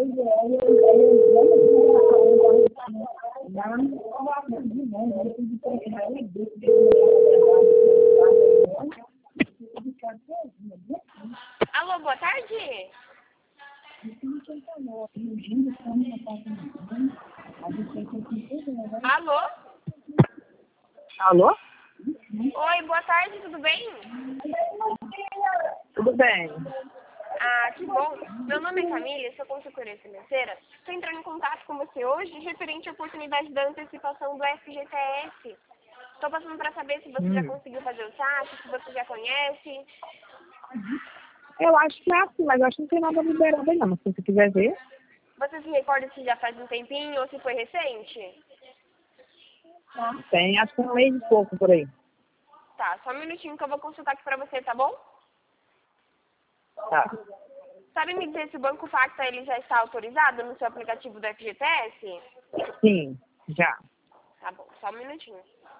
Alô, boa tarde. Alô? Alô? Oi, boa tarde, tudo bem? Tudo bem? Ah, que bom. Meu nome é Camila, sou consultora financeira. Estou entrando em contato com você hoje referente à oportunidade da antecipação do FGTS. Estou passando para saber se você já conseguiu fazer o saque, se você já conhece. Eu acho que é assim, mas eu acho que não tem nada liberado aí não. Mas se você quiser ver, Você se recorda se já faz um tempinho ou se foi recente? tem acho que um mês e pouco por aí. Tá, só um minutinho que eu vou consultar aqui para você, tá bom? Tá. Sabe me dizer se o Banco Facta ele já está autorizado no seu aplicativo do FGTS? Sim, já. Tá bom, só um minutinho.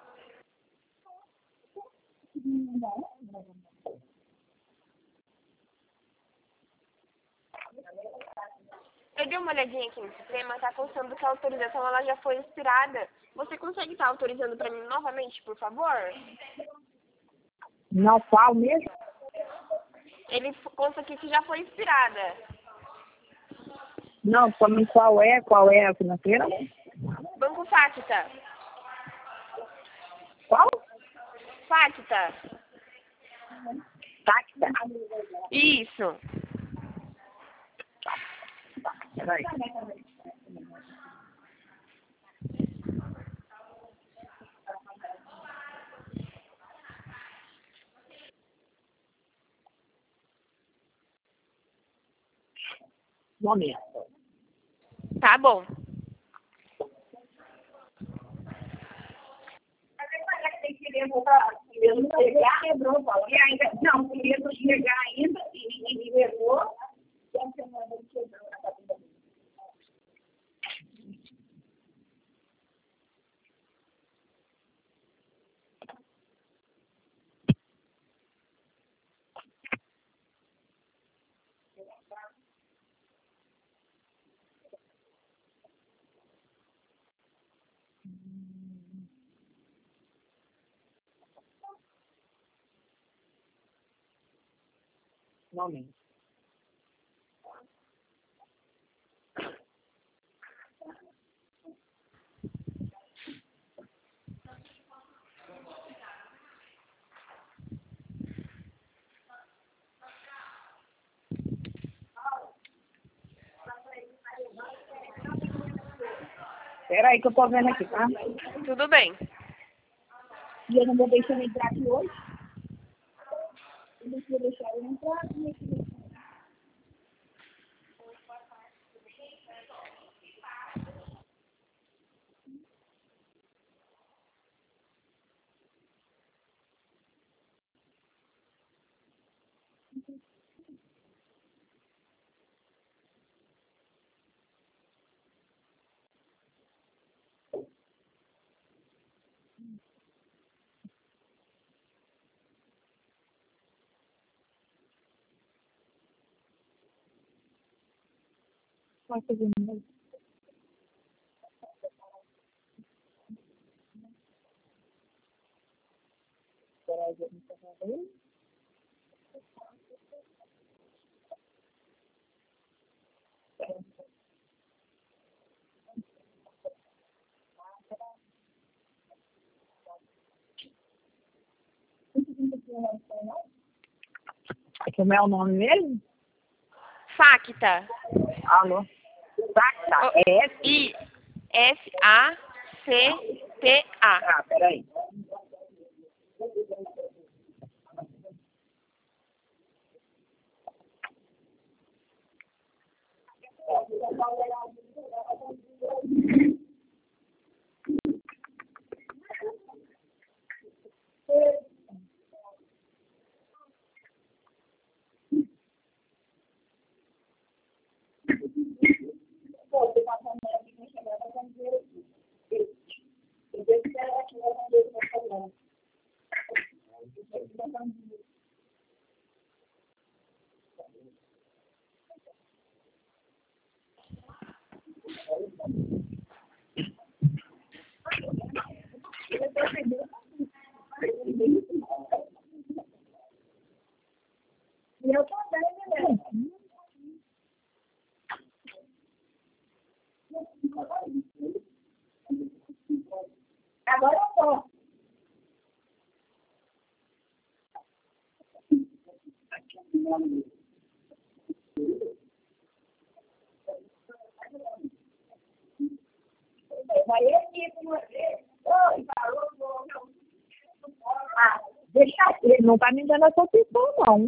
Eu dei uma olhadinha aqui no sistema, tá constando que a autorização ela já foi expirada. Você consegue estar autorizando para mim novamente, por favor? Não, qual mesmo? Ele consta aqui que já foi expirada. Não, pra mim qual é a financeira? Banco Facta. Qual? Facta. Táxi. Isso. Peraí. Momento. Tá bom. Momento. Peraí que eu tô vendo aqui, tá? Tudo bem. E eu não vou deixar ele entrar aqui hoje. Eu não vou deixar ele entrar aqui. Vai fazer mesmo. Peraí, eu não tô vendo. Como é o nome mesmo? Facta. Alô? Táxi. É S? I-F-A-C-T-A. Ah, peraí. eu também, né? Agora eu posso. Vai aqui com você. Oi, falou, ah, deixa ele, não tá me dando essa opção, não.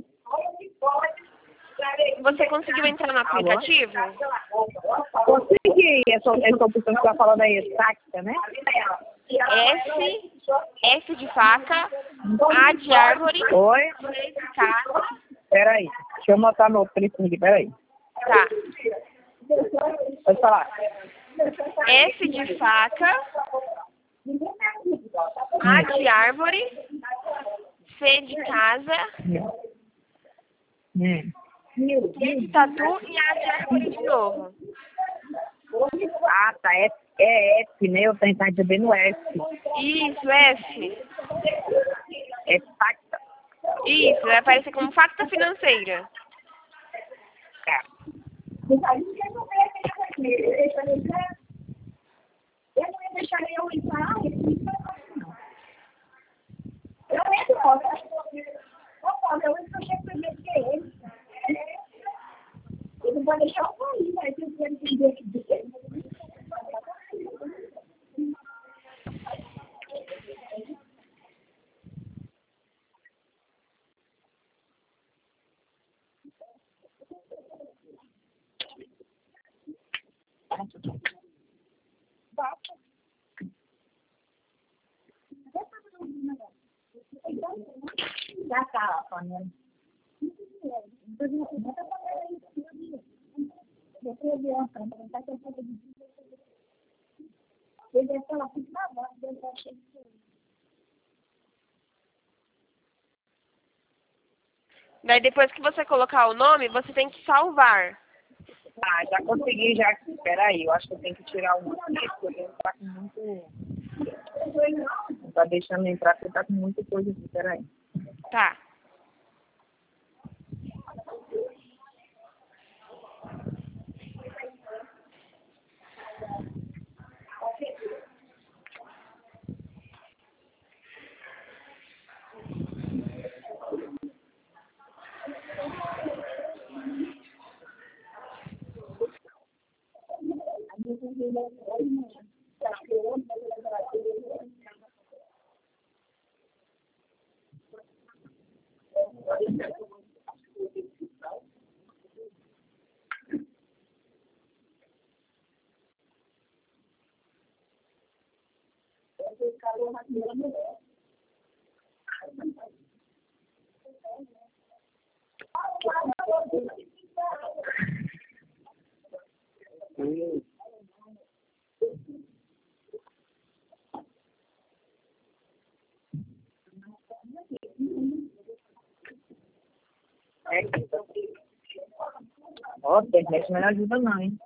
Você conseguiu entrar no aplicativo? Consegui, essa opção que você está falando aí, tática, né? S de faca, A de árvore, Oi? C de casa. Peraí, deixa eu anotar meu telefone aqui, peraí. Tá. Pode falar. S de faca, A de árvore, C de casa, T de tatu e A de árvore de novo. Ah, tá, é F, né? Eu tenho que estar vendo F. Isso, F. É tática. Isso, vai aparecer como facta financeira. Eu não ia deixar eu entrar, não. Eu entro, eu achei que ele. Ele não vai deixar eu sair, mas eu quero entender que já tá, Fábio. Daí depois que você colocar o nome, você tem que salvar. Ah, já consegui, já. Peraí, eu acho que eu tenho que tirar um aqui, porque ele tá com muito. Não tá deixando entrar, porque tá com muita coisa aqui, peraí. Tá. Ó, internet não me ajuda não, hein?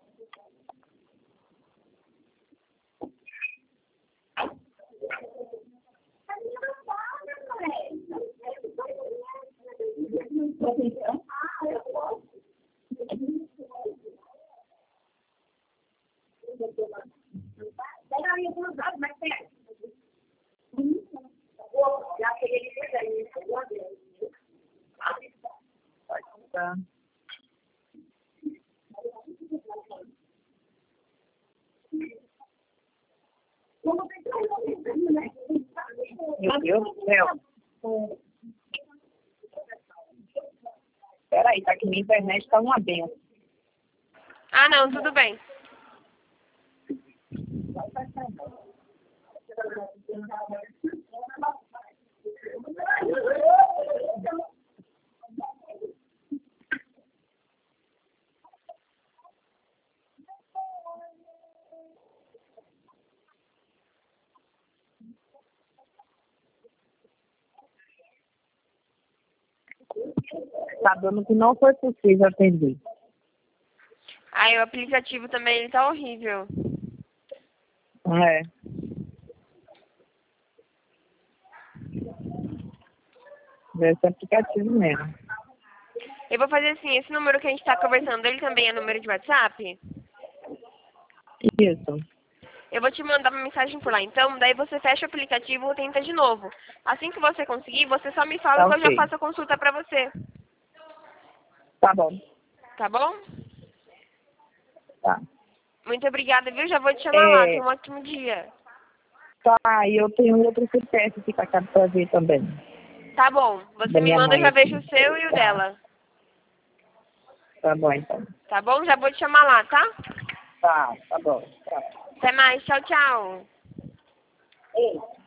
Tá. Meu Deus do céu. Peraí, tá que minha internet tá uma benção. Ah, não, tudo bem. Tá dando que não foi possível atender. Aí o aplicativo também ele tá horrível. É. Desse aplicativo mesmo. Eu vou fazer assim, esse número que a gente tá conversando, ele também é número de WhatsApp? Isso. Eu vou te mandar uma mensagem por lá. Então, daí você fecha o aplicativo e tenta de novo. Assim que você conseguir, você só me fala Tá que eu já ok. faço a consulta pra você. Tá bom. Tá bom? Tá. Muito obrigada, viu? Já vou te chamar lá. Tenha É, um ótimo dia. tá, e eu tenho outro CPF que tá caro pra ver também. Tá bom. Você Da me minha manda, eu mãe já vejo aqui. o seu e o Tá. dela. Tá bom, então. Tá bom? Já vou te chamar lá, tá? Tá bom. Tá. Até mais. Tchau, tchau. Ei.